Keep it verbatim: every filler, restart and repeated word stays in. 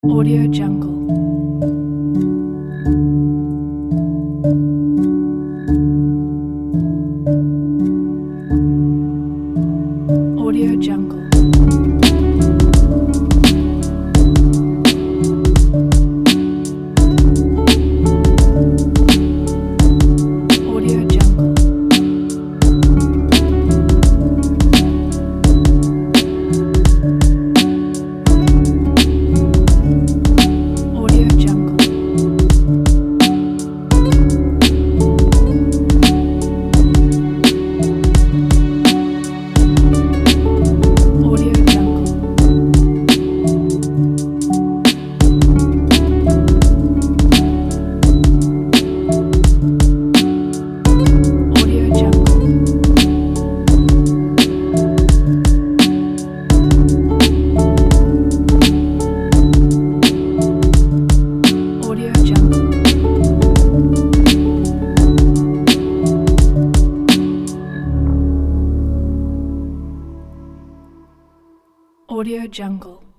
Audio Jungle. Audio Jungle. Audio Jungle. Audio Jungle. Audio Jungle. Audio Jungle. Audio Jungle. Audio Jungle.